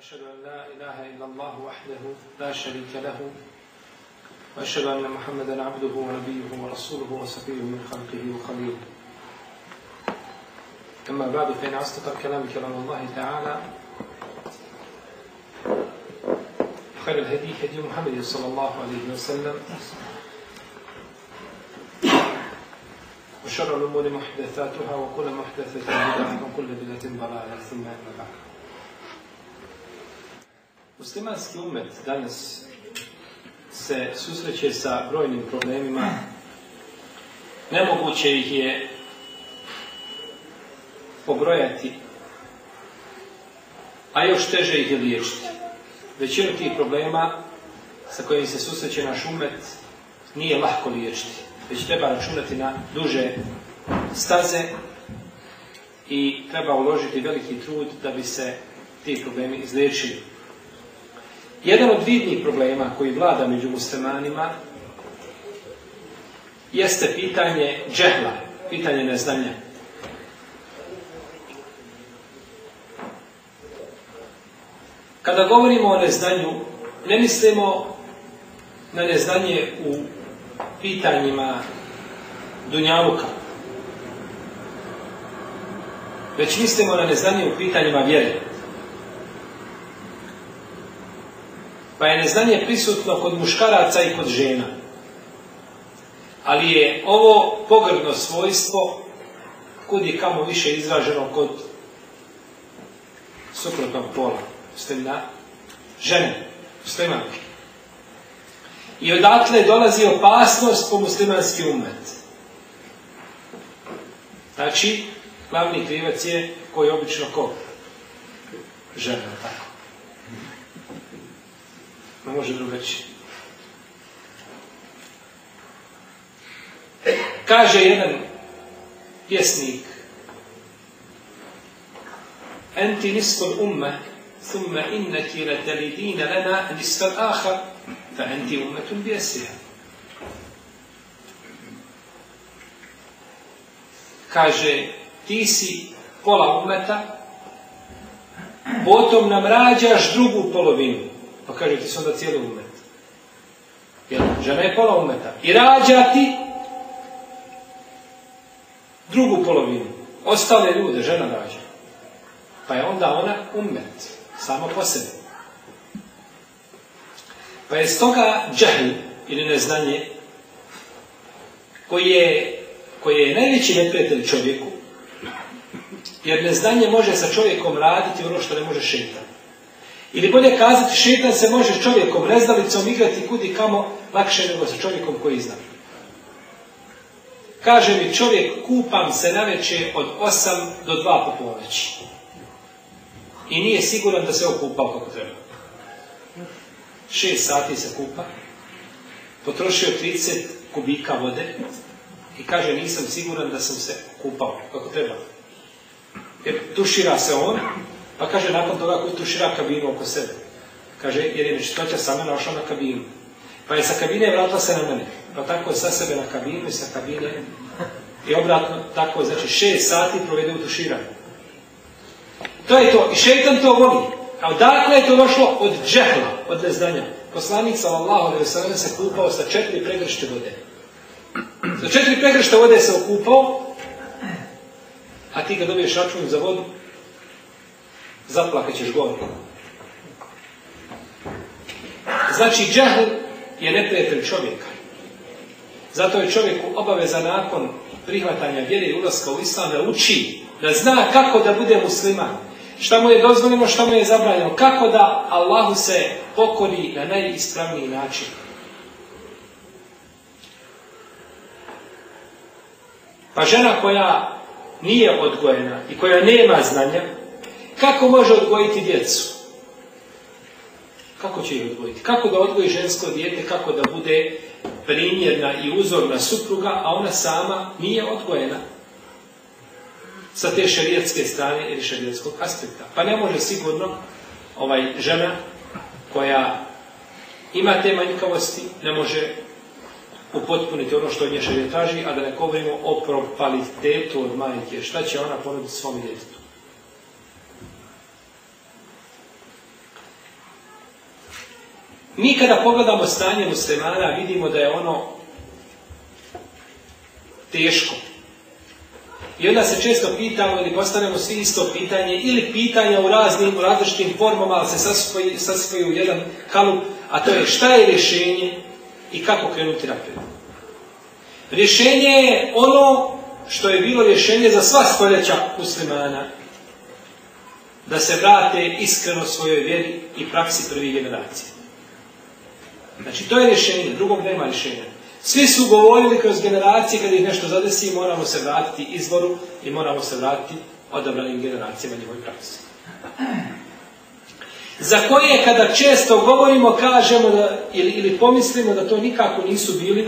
أشهد أن لا إله إلا الله وحده لا شريك له وأشهد أن محمدا عبده ونبيه ورسوله وصفيه من خلقه وخليله. أما بعد فإن أصدق الكلام كلام الله تعالى خير الهدي هدي محمد صلى الله عليه وسلم وشر الأمور محدثاتها وكل محدثة بدعة وكل بدعة ضلالة ثم أما بعد. Muslimanski ummet danas se susreće sa brojnim problemima. Nemoguće ih je pobrojati, a još teže ih je liječiti. Većinu tih problema sa kojim se susreće naš ummet nije lako liječiti, već treba računati na duže staze i treba uložiti veliki trud da bi se ti problemi izliječili. Jedan od vidnih problema koji vlada među muslimanima jeste pitanje džehla, pitanje neznanja. Kada govorimo o neznanju, ne mislimo na neznanje u pitanjima dunjaluka, već mislimo na neznanje u pitanjima vjere. Pa je neznanje prisutno kod muškaraca i kod žena. Ali je ovo pogrdno svojstvo kud i kamo više izraženo kod suprotnog pola, mislim na žene, muslimanke. I odatle dolazi opasnost po muslimanski ummet. Znači, glavni krivac je koji obično ko? Žena, tako. Ne može drugačije. Kaže jedan pjesnik: Enti nisful umme, thumma innaki latalidina lana nisfal ahar, fa enti ummetun bijesija. Kaže, ti si pola ummeta, potom nam rađaš drugu polovinu. Pa kaže, ti si onda cijeli ummet. Jer žena je pola ummeta. I rađa ti drugu polovinu. Ostale ljude žena rađa. Pa je onda ona ummet. Samo po sebi. Pa je stoga džahl ili neznanje koje je najveći neprijatelj čovjeku, jer neznanje može sa čovjekom raditi ono što ne može šejtan. Ili bolje kazati, šejtan se može s čovjekom rezdalicom igrati kud i kamo lakše nego sa čovjekom koji zna. Kaže mi čovjek, kupam se navečer od 8 do 2 po ponoći. I nije siguran da se okupao kako treba. 6 sati se kupa, potrošio 30 kubika vode i kaže, nisam siguran da sam se kupao kako treba. Jer tušira se on, pa kaže nakon toga koji tušira kabinu oko sebe. Kaže, jer je nečistoća sama našla na kabinu. Pa je sa kabine vratila se na mene. Pa tako je sa sebe na kabinu i sa kabine. I obratno, tako je, znači 6 sati provede u tuširanju. To je to. I šejtan to voli. A odakle je to došlo? Od džehla, od neznanja. Poslanik sallallahu alejhi ve sellem se kupao sa 4 pregršte vode. Sa 4 pregršte vode se okupao, a ti kad dobiješ račun za vodu, zaplakat ćeš gore. Znači, džahl je neprijatelj čovjeka. Zato je čovjeku obaveza nakon prihvatanja vjere i ulaska u islam da uči, da zna kako da bude musliman, šta mu je dozvoljeno, šta mu je zabranjeno, kako da Allahu se pokori na najispravniji način. Pa žena koja nije odgojena i koja nema znanja, kako može odgojiti djecu? Kako će ih odgojiti? Kako da odgoji žensko dijete, kako da bude primjerna i uzorna supruga, a ona sama nije odgojena sa te šerijatske strane ili šerijatskog aspekta. Pa ne može sigurno žena koja ima te manjkavosti, ne može upotpuniti ono što od nje šerijat traži, a da ne govorimo o propalitetu od majke. Šta će ona ponuditi svom djetetu? Mi kada pogledamo stanje muslimana, vidimo da je ono teško. I onda se često pitamo ili postavljamo svi isto pitanje, ili pitanja u različitim formama, ali se saspoji u jedan kalup, a to je šta je rješenje i kako krenuti naprijed. Rješenje je ono što je bilo rješenje za sva stoljeća muslimana, da se vrate iskreno svojoj vjeri i praksi prvih generacija. Znači, to je rješenje, drugog nema rješenja. Svi su govorili kroz generacije, kada ih nešto zadesi, moramo se vratiti izvoru i moramo se vratiti odabranim generacijama njihovoj praksi. Za koje, kada često govorimo, kažemo da, ili pomislimo da to nikako nisu bili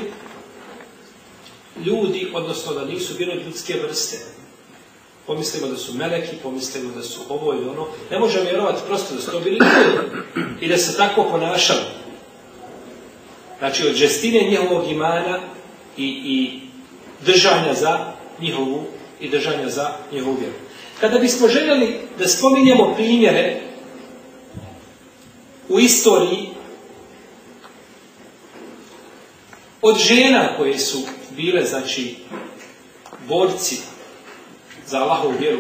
ljudi, odnosno da nisu bili ljudske vrste. Pomislimo da su meleki, pomislimo da su ovo ili ono. Ne možemo vjerovati prosto da su to bili ljudi i da se tako ponašali. Znači, od žestine njihovog imana i držanja za njihovu i držanja za njihovu vjeru. Kada bismo željeli da spominjemo primjere u istoriji od žena koje su bile, znači, borci za Allahovu vjeru,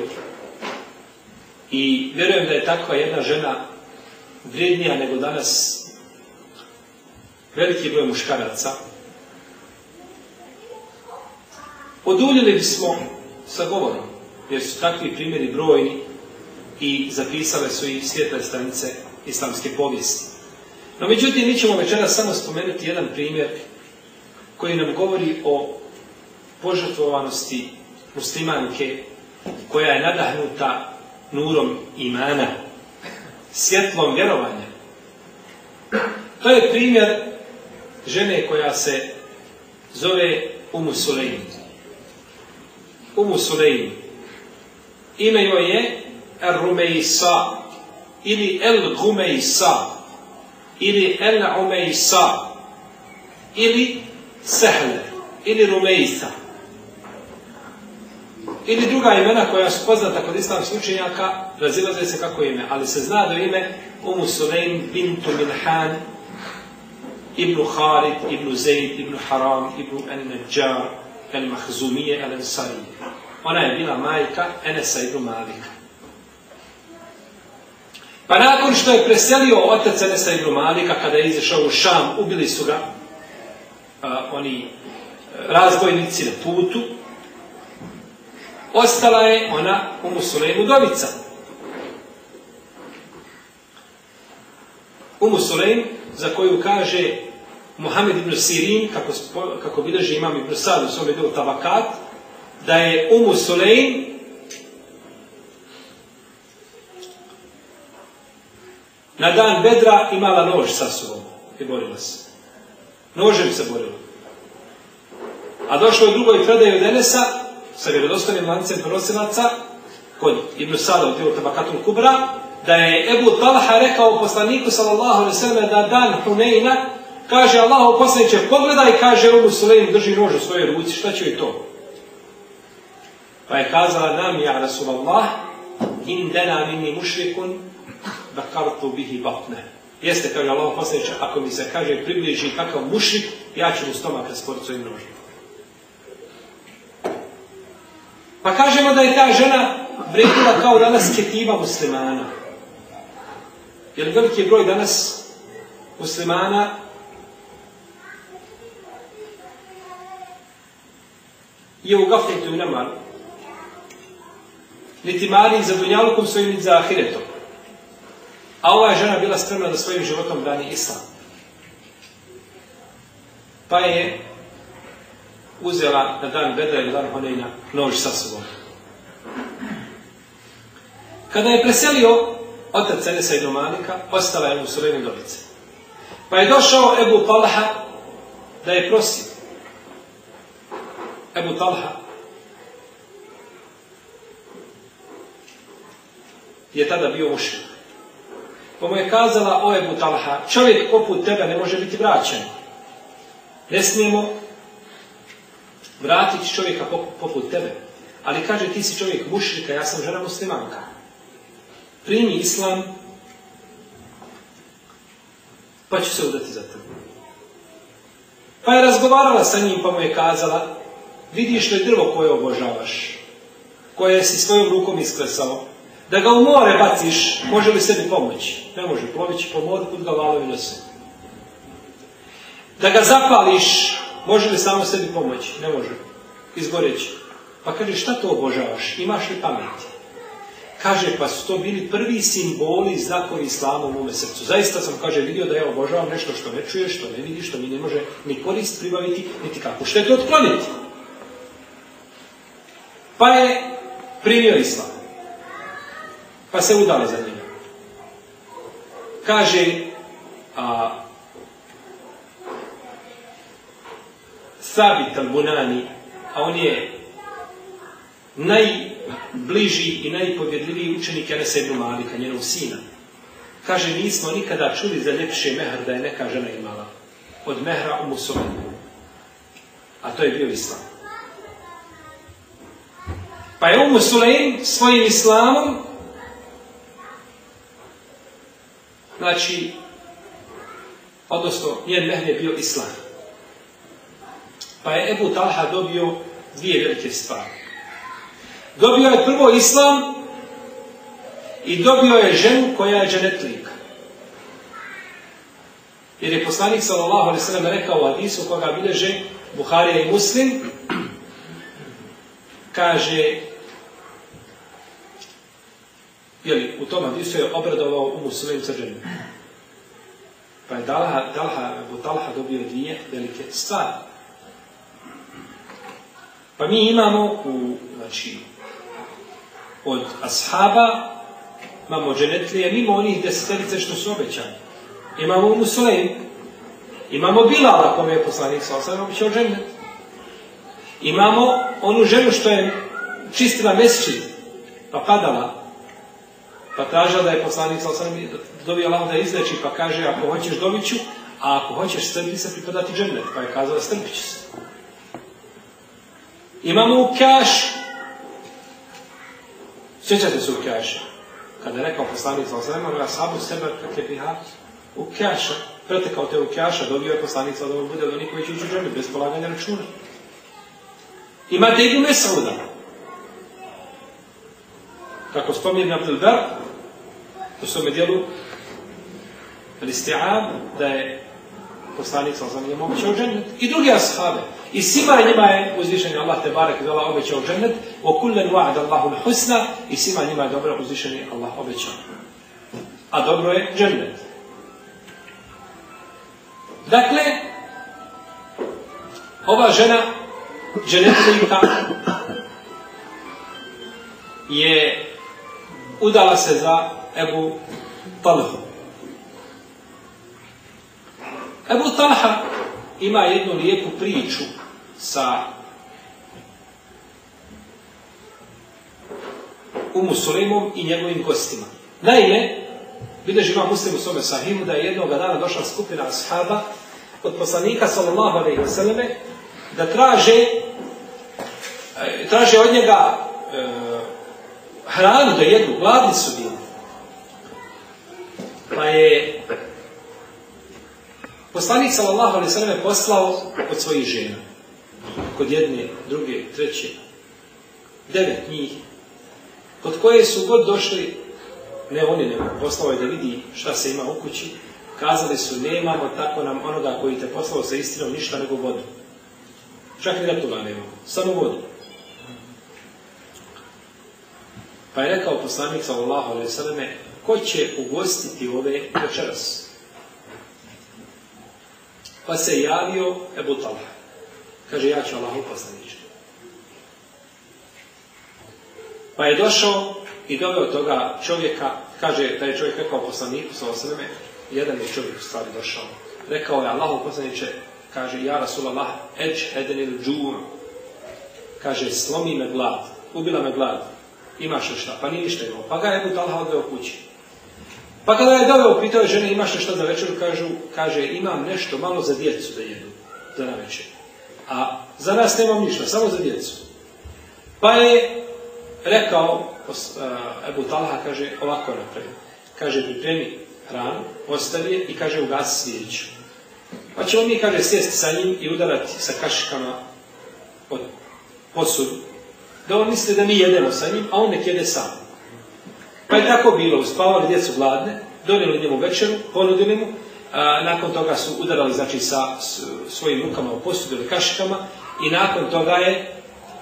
i vjerujem da je takva jedna žena vrijednija nego danas veliki broj muškaraca, oduljili bismo sa govorom, jer su takvi primjeri brojni i zapisale su i svijetle stranice islamske povijesti. No, međutim, mi ćemo večeras samo spomenuti jedan primjer koji nam govori o požrtvovanosti muslimanke koja je nadahnuta nurom imana, svjetlom vjerovanja. To je primjer žene koja se zove Umu Sulejm. Umu Sulejm. Ime joj je Ar-Rumejsa ili El-Gumejsa ili El-Umejsa ili Sehle ili Rumejsa ili druga imena koja su poznata kod islamskih učenjaka, razilaze se kako ime, ali se zna da ime Umu Sulejm bintu Milhan ibn Khalid, ibn Zaid, ibn Haram, ibn An-Najjar, Al-Mahzumije, Al-Ansarije. Ona je bila majka Enesa ibn Malika. Pa nakon što je preselio otac Enesa ibn Malika, kada je izašao u Šam, ubili su ga oni razbojnici na putu, ostala je ona Umu Sulejm udovica. Umu Sulejm, za koju kaže Muhammed ibn Sirin, kako bilježi imam ibn Sad u svome djelu Tabakat, da je Umu Sulejm na dan Bedra imala nož sa sobom i borila se. Nožem se borila. A došlo je u drugoj predaji od Enesa, sa vjerodostojnim lancem prenosilaca, kod Ibn Sada u djelu Tabakatul Kubra, da je Ebu Talha rekao poslaniku sallallahu alejhi ve sellem da dan Hunejna, kaže Allahov poslaniče, pogledaj, kaže Umu Sulejm drži nož u svojoj ruci, šta će joj to? Pa je kazala nam, ja Rasulallah, indena minni mušrikun, bakartu bihi batne. Jeste, kaže Allahov poslaniče, ako mi se kaže približi kakav mušrik, ja ću mu stomak rasporiti svojim nožom. Pa kažemo da je ta žena vrijedila kao danas ketiva muslimana. Jer veliki broj danas muslimana je u gafletu i nemaru. Niti mari za dunjalukom svojim, niti za ahiretom. A ova je žena bila spremna da svojim životom brani islam. Pa je uzela na dan Bedra ili dan Hunejna nož sa sobom. Kada je preselio otac Enesa ibn Malika, ostala je Umu Sulejm udovica. Pa je došao Ebu Talha da je prosio. Ebu Talha je tada bio mušrik. Pa mu je kazala, o Ebu Talha, čovjek poput tebe ne može biti vraćen. Ne smijemo vratiti čovjeka poput tebe. Ali kaže, ti si čovjek mušrika, ja sam žena muslimanka. Primi islam, pa ću se udati za tebe. Pa je razgovarala sa njim, pa mu je kazala, vidiš li drvo koje obožavaš, koje si svojom rukom isklesao, da ga u more baciš, može li sebi pomoći? Ne može, plovit će po moru, kud ga valovi nose. Da ga zapališ, može li samo sebi pomoći? Ne može, izgoreći. Pa kaže, šta to obožavaš? Imaš li pameti? Kaže, pa su to bili prvi simboli i znakovi islama u mome srcu. Zaista sam, kaže, vidio da ja obožavam nešto što ne čuješ, što ne vidiš, što mi ne može ni korist pribaviti, niti kako. Što je to otkloniti? Pa je primio islam. Pa se udali za njega. Kaže, Sabit al-Bunani, a on je najbliži i najpovjedljiviji učenik Enesa ibn Malika, njenog sina. Kaže, nismo nikada čuli za ljepše mehr da je neka žena imala od mehra Umu Sulejm. A to je bio islam. Pa je Umu Sulejm svojim islamom, znači, odnosno, njen mehr je bio islam. Pa je Ebu Talha dobio dvije velike stvari. Dobio je prvo islam i dobio je ženu koja je dženetlika. Jer je poslanik sallallahu alejhi ve sellem rekao u hadisu koga bilježe Buharija i Muslim, kaže, u tom hadisu je obradovao Umu Sulejm sa ženom. Pa je Ebu Talha dobio dvije velike stvari. Pa mi imamo od ashaba imamo dženetlije mimo onih 10 što su obećani. Imamo Umu Sulejm, imamo Bilala kome je poslanik sallallahu alejhi ve sellem obećao džennet. Imamo onu ženu što je čistila mesdžid, pa padala, pa tražila da je poslanik sallallahu alejhi ve sellem dobio Allah da izleči, pa kaže, ako hoćeš dobit ću, a ako hoćeš strpi se pripadati džennet. Pa je kazala, strpit ću se. Imamo Ukaš. Sjećate se Ukaša? Kada je rekao poslanik sallallahu alejhi ve sellem, ashabu sebe kefiha Ukaša, pretekao te Ukaša, dobio je poslanik sallallahu alejhi ve sellem da bude od onih koji će ući u džennet bez polaganja računa. Imate Ibn Mesauda. Kako spominje Abdul Bar, u svome dijelu Al-Isti'ab, da je poslanik sallallahu alejhi ve sellem obećao džennet. I drugi ashabe. I svima njima je uzvišeni Allah te barek i Allah obećao džennet, wa kullan wa'ada Allahu al-husna, i svima njima je dobro uzvišeni Allah obećao. A dobro je džennet. Dakle, ova žena džennetlika je udala se za Ebu Talhu. Ebu Talha ima jednu lijepu priču sa Umu Sulejmom i njegovim gostima. Naime, bilježi ima Muslim u svome sahihu da je jednog dana došla skupina ashaba od poslanika sallallahu alejhi ve selleme da traže od njega hranu da jedu, gladni su bili. Pa je poslanik sallallahu alejhi ve selleme poslao od svojih žena. Kod jedne, druge, treće, 9 njih. Kod koje su god došli, ne oni, nego poslao je da vidi šta se ima u kući, kazali su, nemamo tako nam onoga koji te poslao sa istinom ništa nego vodu. Čak i ratula nemamo, samo vodu. Pa je rekao poslanik sallallahu alejhi ve selleme, ko će ugostiti ove večeras? Pa se javio Ebu Talha. Kaže, ja ću Allahu poslaniče. Pa je došao i doveo toga čovjeka, kaže, da je čovjek rekao poslaniku sallallahu alejhi ve selleme, jedan je čovjek u stvari došao. Rekao je Allahu poslaniče, kaže, ja Rasulallah, edženil džum. Kaže, slomi me glad, ubila me glad. Imaš li šta? Pa nije ništa imao. Pa ga je Ebu Talha odveo kući. Pa kada je doveo, pitao je žene, imaš li šta za večer? Kaže, imam nešto malo za djecu da jedu, za navečer. A za nas nemam ništa, samo za djecu. Pa je rekao Ebu Talha, kaže, ovako napravi. Kaže, pripremi hranu, ostavi je i kaže ugasi svijeću. Pa ćemo mi, kaže, sjesti sa njim i udarati sa kašikama od posudu, da on misli da mi jedemo sa njim, a on nek jede sam. Pa je tako bilo, uspavali djecu gladne, donijeli njemu večeru, ponudili mu, nakon toga su udarali, znači, sa svojim rukama u posudu ili kašikama i nakon toga je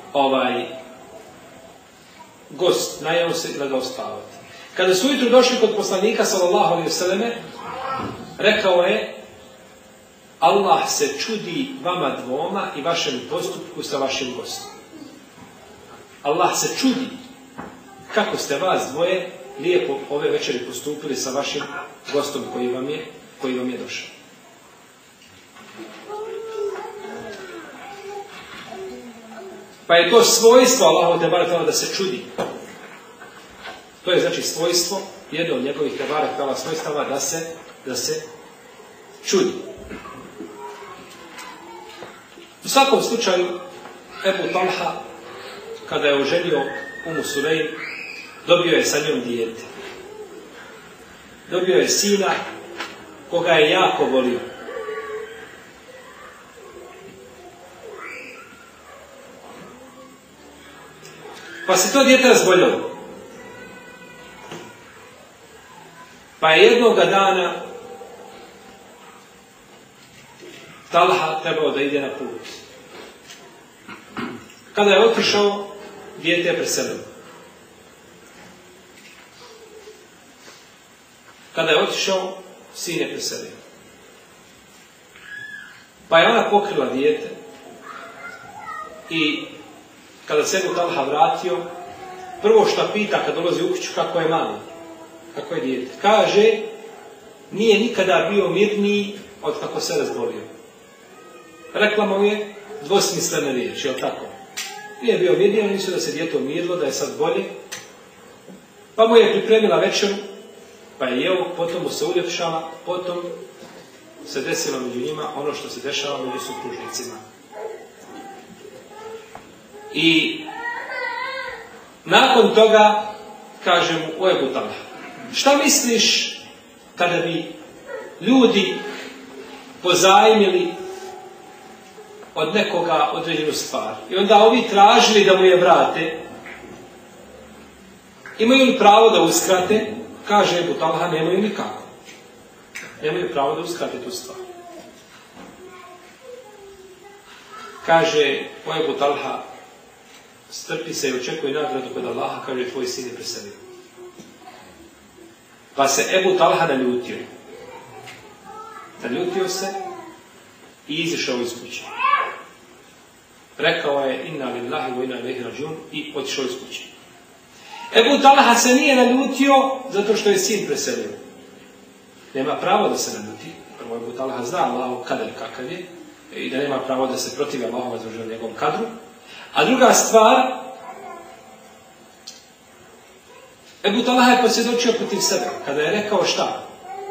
gost najao se i legao spavati. Kada su ujutru došli kod poslanika, sallallahu alejhi ve selleme, rekao je: Allah se čudi vama dvoma i vašem postupku sa vašim gostom. Allah se čudi kako ste vas dvoje lijepo ove večeri postupili sa vašim gostom koji vam je došao. Pa je to svojstvo Allahu te barek da se čudi. To je znači svojstvo, jedno od njegovih te barek svojstava da se čudi. U svakom slučaju, Ebu Talha, kada je oženio Umu Sulejm, dobio je sa njom dijete. Dobio je sina koga je jako volio. Pa se to dijete razboljelo. Pa je jednoga dana Talha trebao da ide na put. Kada je otišao, dijete je preselilo. Kada je otišao, sin je preselio. Pa je ona pokrila dijete i kada se Ebu Talha vratio, prvo što pita kad dolazi u kuću, kako je mama, kako je dijete. Kaže, nije nikada bio mirniji od kako se razbolio. Rekla mu je dvosmislene riječi, jel tako? Nije bio mirniji, nisu da se dijete umirilo, da je sad bolje. Pa mu je pripremila večeru, pa je jeo, potom mu se uljepšala, potom se desilo među njima ono što se dešava među supružnicima. I nakon toga kaže mu Ebu Talha, šta misliš kada bi ljudi pozajmili od nekoga određenu stvar i onda ovi tražili da mu je vrate, imaju li pravo da uskrate? Kaže Ebu Talha, nemaju nikako. Nemaju pravo da uskrate tu stvar. Kaže Ebu Talha, strpi se i očekuje nagradu kod Allaha, kaže tvoj sin je preselio. Pa se Ebu Talha naljutio. Naljutio se i izišao iz kuće. Rekao je inna lillahi wa inna ilaihi rađun i otišao iz kuće. Ebu Talha se nije naljutio zato što je sin preselio. Nema pravo da se naljuti. Prvo Ebu Talha zna Allahov kadar kakav je i da nema pravo da se protivi Allahom za njegovom kadru. A druga stvar, Ebu Talha je posvjedočio protiv sebe kada je rekao šta?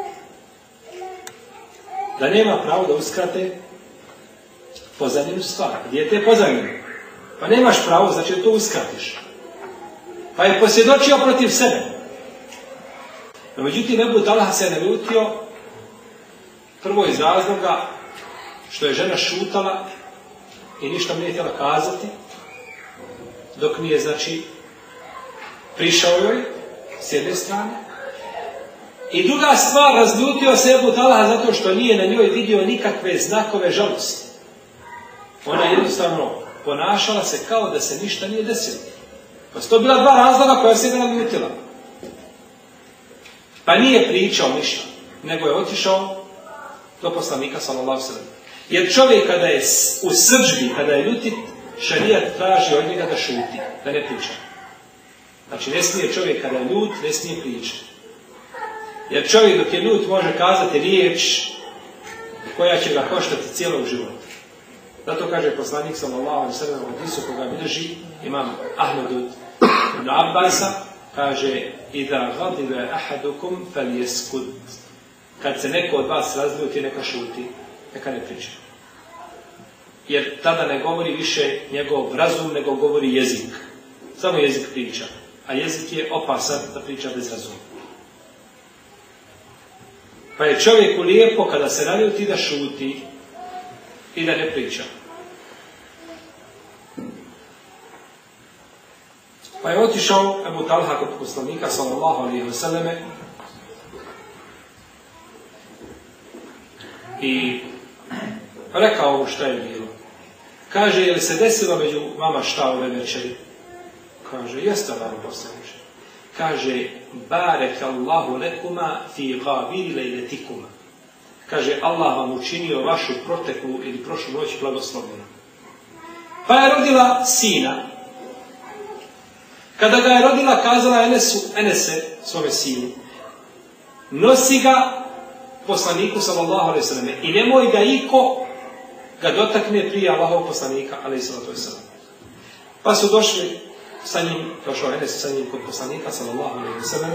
Da nema pravo da uskrate pozajmljenu stvar. Dijete je pozajmljeno. Pa nemaš pravo, znači da to uskratiš. Pa je posvjedočio protiv sebe. No, međutim, Ebu Talha se naljutio prvo iz razloga što je žena šutala i ništa mu nije htjela kazati, dok nije, znači, prišao joj s jedne strane. I druga stvar, razljutio se Ebu Talha zato što nije na njoj vidio nikakve znakove žalosti. Ona jednostavno ponašala se kao da se ništa nije desilo. Pa su to bila dva razloga koja se je naljutila. Pa nije pričao ništa, nego je otišao do poslanika, sallallahu alejhi ve sellem. Jer čovjek kada je u srdžbi, kada je ljutit, šarijat traži od njega da šuti, da ne priča. Znači, ne smije čovjek kada je ljut, ne smije pričati. Jer čovjek dok je ljut može kazati riječ koja će ga koštati cijelog života. Zato kaže poslanik sallallahu alejhi ve sellem u hadisu koga bilježi imam Ahmed ibn Abbasa, kaže idha ghadiba ahadukum falyaskud. Kad se neko od vas razljuti, neka šuti, neka ne priča. Jer tada ne govori više njegov razum, nego govori jezik. Samo jezik priča. A jezik je opasan da priča bez razuma. Pa je čovjeku lijepo kada se naljuti da šuti i da ne priča. Pa je otišao Ebu Talha kod poslanika sallallahu alejhi ve selleme i rekao mu šta je bilo. Kaže, je li se desilo među vama šta ove večeri? Kaže, jeste Allahu poslaniče. Kaže, barek Allahu lekuma fi gabiri lejletikuma. Kaže, Allah vam učinio vašu proteklu ili prošlu noć blagoslovljenu. Pa je rodila sina. Kada ga je rodila, kazala Enese, svome sinu, nosi ga poslaniku sallallahu alejhi ve selleme i nemoj da iko ga dotakne prije Allahovog poslanika alejhi salatu vesselam. Pa su došli sa njim, došao Enes sa njim kod poslanika sallallahu alejhi ve selleme.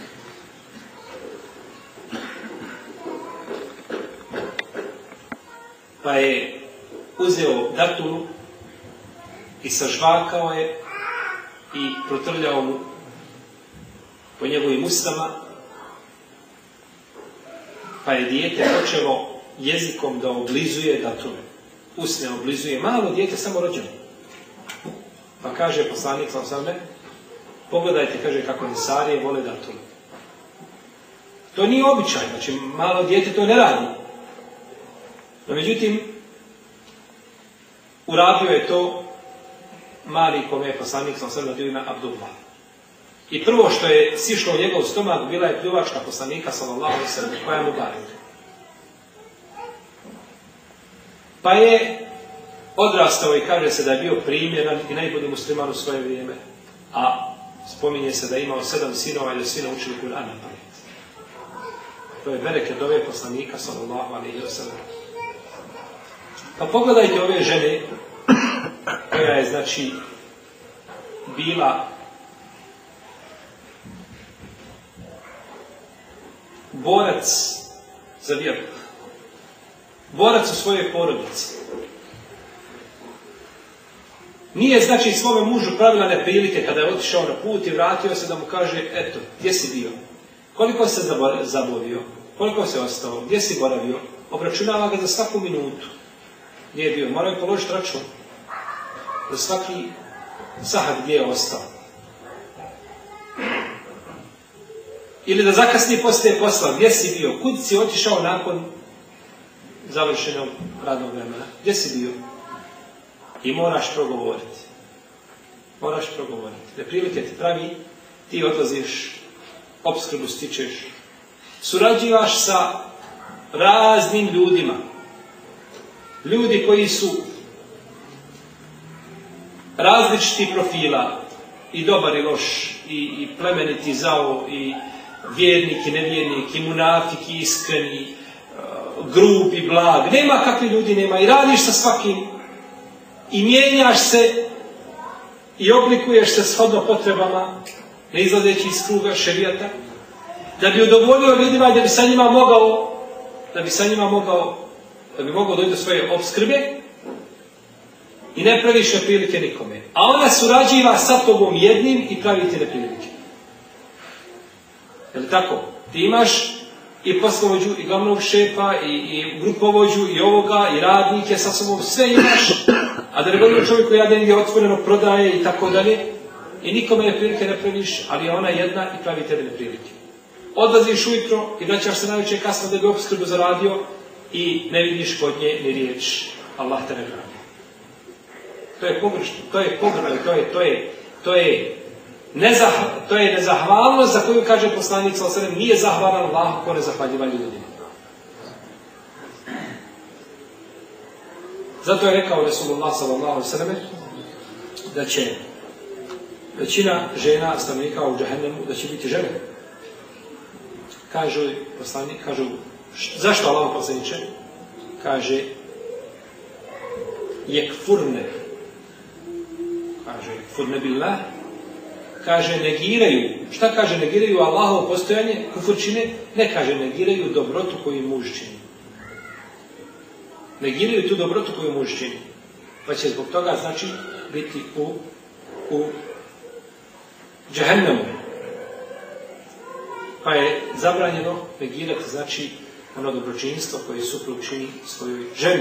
Pa je uzeo datulu i sažvakao je i protrljao mu po njegovim ustama, pa je dijete počelo jezikom da oblizuje datule. Usne oblizuje, malo dijete, samo rođeno. Pa kaže poslanik sallallahu, pogledajte, kaže, kako Ensarije vole datule. To nije običaj, znači malo dijete to ne radi. No međutim, uradio je to mali kome je poslanik sallallahu bio ime Abdullah. I prvo što je sišlo u njegov stomak bila je pljuvačka poslanika sallallahu alejhi ve sellem koja mu barila. Pa je odrastao i kaže se da je bio primjeran i najbolji musliman u svoje vrijeme. A spominje se da je imao 7 sinova i da sina učili Kur'an na pamet. To je bereket dove poslanika sallallahu alejhi ve sellem. Pa pogledajte ove žene koja je, znači, bila borac za vjeru. Borac u svojoj porodici. Nije, znači, svome mužu pravila neprilike kada je otišao na put i vratio se da mu kaže, eto, gdje si bio? Koliko se zabavio? Koliko se ostao? Gdje si boravio? Obračunava ga za svaku minutu. Nije bio. Morao je položiti račun za svaki sahat gdje je ostao. Ili da zakasni poslije posla. Gdje si bio? Kud si otišao nakon završenog radnog vremena? Gdje si bio? I moraš progovoriti. Moraš progovoriti. Neprilike ti pravi, ti odlaziš, opskrbu stičeš. Surađivaš sa raznim ljudima. Ljudi koji su različiti profila, i dobar i loš, i plemeniti zao, i vjernik i nevjernik, i munafik i iskreni, grub i blag. Nema kakvi ljudi, nema. I radiš sa svakim, i mijenjaš se, i oblikuješ se shodno potrebama, ne izlazeći iz kruga šerijata, da bi udovoljio ljudima, da bi sa njima mogao doći do svoje opskrbe i ne praviš neprilike nikome. A ona surađiva sa tobom jednim i pravi ti neprilike. Je li tako? Ti imaš i poslovođu, i glavnog šefa, i grupovođu, i ovoga, i radnike sa sobom, sve imaš, a da ne govorim čovjek koji negdje otvoreno prodaje i tako dalje, i nikome neprilike ne praviš, ali je ona jedna i pravi tebi neprilike. Odlaziš ujutro i vraćaš se najveće kasno da bi opskrbu zaradio i ne vidiš kod nje ni riječ. Allah te ne gradi. To je pogrešno, to je nezahvalnost za koju kaže poslanik sallallahu alejhi ve sellem, nije zahvalan Allahu ko ne zahvaljiva ljudima. Zato je rekao Resulullah sallallahu alejhi ve sellem da će većina žena stanovnika u džehennemu da će biti žene. Kažu poslanik, zašto Allah poslaniče? Kaže jekfurne. Kaže jekfurne billah. Kaže negiraju. Šta kaže negiraju Allahovo postojanje, kufurčine? Ne kaže negiraju dobrotu koju muž čini. Negiraju tu dobrotu koju muž čini. Pa će zbog toga, znači, biti u džehennemu. Pa je zabranjeno negirati, znači, ono dobročinstvo koje suprug čini svojoj ženi.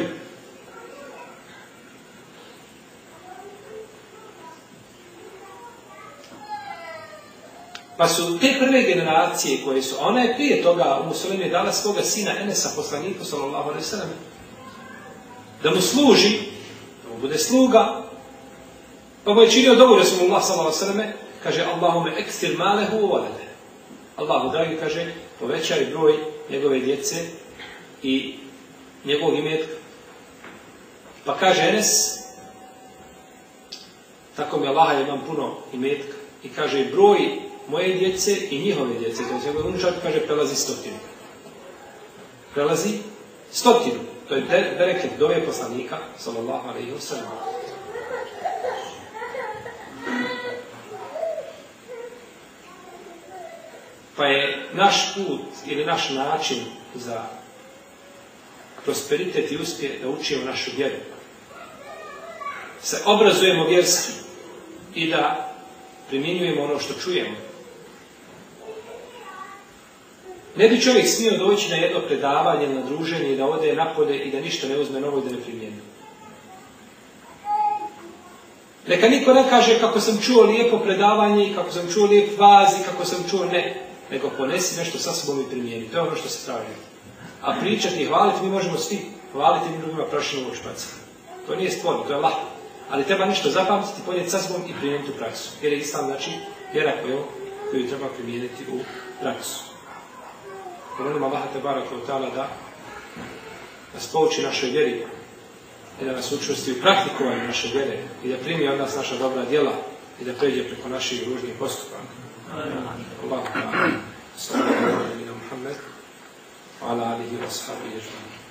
Pa su te prve generacije koje su, ona je prije toga u Sulejmu dala svoga sina Enesa, poslaniku sallallahu alejhi ve sellem, da mu služi, da mu bude sluga, pa mu je činio dovolj Rasulullah sallallahu alejhi ve sellem, kaže Allahume ekstir malehu u valede. Allahu dragi, kaže, povećaj broj njegove djece i njegovog imetka. Pa kaže Enes, tako mi Allaha, imam puno imetka, i kaže broj moje djece i njihove djece, to je njegov unučak, kaže prelazi 100. Prelazi 100. To je bereket dove poslanika, sallallahu alejhi ve sellem. Pa je naš put ili naš način za prosperitet i uspjeh da učimo našu vjeru. Se obrazujemo vjerski i da primjenjujemo ono što čujemo. Ne bi čovjek smio doći na jedno predavanje, na druženje i da ode napolje i da ništa ne uzme novo i da ne primijeni. Neka niko ne kaže kako sam čuo lijepo predavanje, kako sam čuo lijep vaz i kako sam čuo ne. Nego ponesi nešto sa sobom i primijeni. To je ono što se traži. A pričati i hvaliti, mi možemo svi hvaliti mi drugima prašinu u špaci. To nije sporno, to je lako. Ali treba nešto zapamtiti, ponijeti sa sobom i primijeniti u praksu. Jer je islam, znači, vjera koju treba primijeniti u praksu. Molim Allaha tebaraka ve taala da nas pouči našoj vjeri i da nas učvrsti u praktikovanju naše vjere i da primi od nas naša dobra djela i da pređe preko naših ružnih postupaka. Allahu ta'ala sallallahu alejhi ve sellem wa ala alihi wa sahbihi ajma'in.